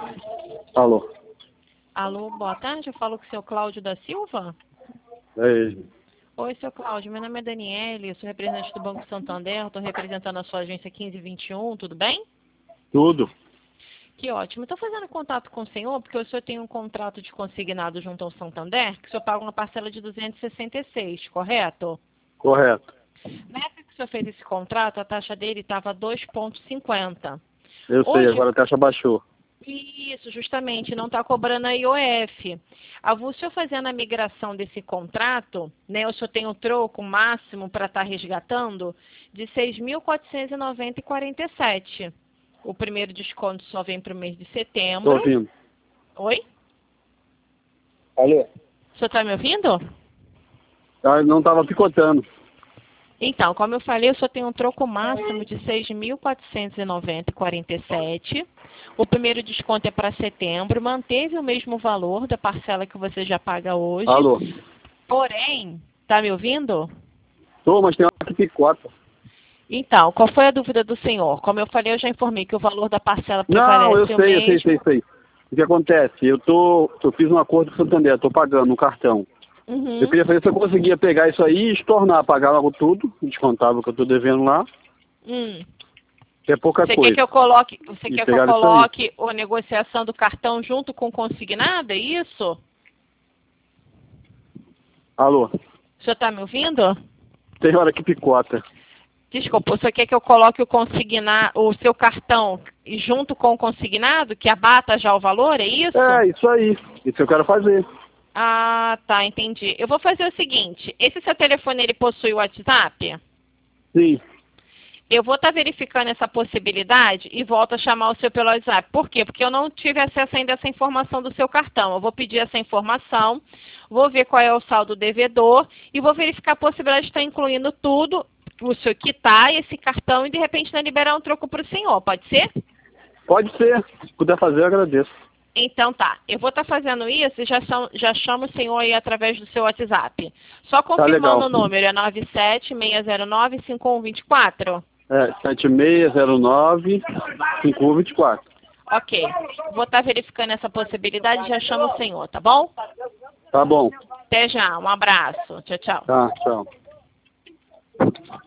Alô. Alô, boa tarde. Eu falo com o seu Cláudio da Silva. É ele. Oi, seu Cláudio. Meu nome é Daniele, eu sou representante do Banco Santander. Estou representando a sua agência 1521, tudo bem? Tudo. Que ótimo. Estou fazendo contato com o senhor porque o senhor tem um contrato de consignado junto ao Santander que o senhor paga uma parcela de 266, correto? Correto. Na época que o senhor fez esse contrato, a taxa dele estava 2,50. Eu sei, Hoje, agora a taxa baixou. isso, justamente, não está cobrando a IOF. O senhor fazendo a migração desse contrato, né, o senhor tem o troco máximo para estar resgatando de R$ 6.490,47. O primeiro desconto só vem para o mês de setembro. Tô ouvindo. Oi? Alô. O senhor está me ouvindo? Ah, não tava picotando. Então, como eu falei, o senhor tem um troco máximo de R$ 6.490,47. O primeiro desconto é para setembro, manteve o mesmo valor da parcela que você já paga hoje. Alô. Porém, tá me ouvindo? Tô, mas tem hora que picota. Então, qual foi a dúvida do senhor? Como eu falei, eu já informei que o valor da parcela Não, eu prevalece o sei. mesmo. O que acontece? Eu fiz um acordo com o Santander, tô pagando um cartão. Uhum. Eu queria saber se eu conseguia pegar isso aí e estornar, pagar logo tudo, descontava o que eu tô devendo lá, que é pouca Você coisa. quer que eu coloque, E pegaram isso aí. a negociação do cartão junto com o consignado, é isso? Alô. O senhor está me ouvindo? Tem hora que picota. Desculpa, o senhor quer que eu coloque o seu cartão junto com o consignado, que abata já o valor, é isso? É, isso aí. Isso eu quero fazer. Ah, tá, entendi. Eu vou fazer o seguinte, esse seu telefone, ele possui o WhatsApp? Sim. Eu vou estar verificando essa possibilidade e volto a chamar o seu pelo WhatsApp. Por quê? Porque eu não tive acesso ainda a essa informação do seu cartão. Eu vou pedir essa informação, vou ver qual é o saldo devedor e vou verificar a possibilidade de estar incluindo tudo, o senhor quitar esse cartão e de repente não liberar um troco para o senhor. Pode ser? Pode ser. Se puder fazer, eu agradeço. Então tá, eu vou estar fazendo isso e já chamo o senhor aí através do seu WhatsApp. Só confirmando legal. o número, é 976095124? É, 7609-5124. Ok, vou estar verificando essa possibilidade e já chamo o senhor, tá bom? Tá bom. Até já, um abraço. Tchau, tchau. Tá, tchau.